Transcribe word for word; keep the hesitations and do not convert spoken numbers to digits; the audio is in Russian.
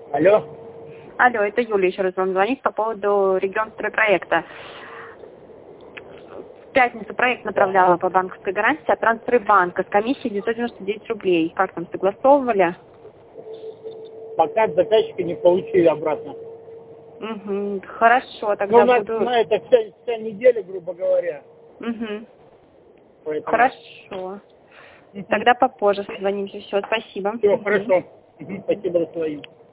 Алло. Алло, это Юля еще раз вам звонит по поводу регион стройпроекта. В пятницу проект направляла по банковской гарантии от Транстройбанка с комиссией девятьсот девяносто девять рублей. Как там, согласовывали? Пока от заказчика не получили обратно. Угу, хорошо, Ну, тогда у нас буду... на это вся, вся неделя, грубо говоря. Угу. Поэтому... Хорошо. Тогда попозже созвонимся. Все, спасибо. Все, Мгм. хорошо. Мгм. Спасибо за свою.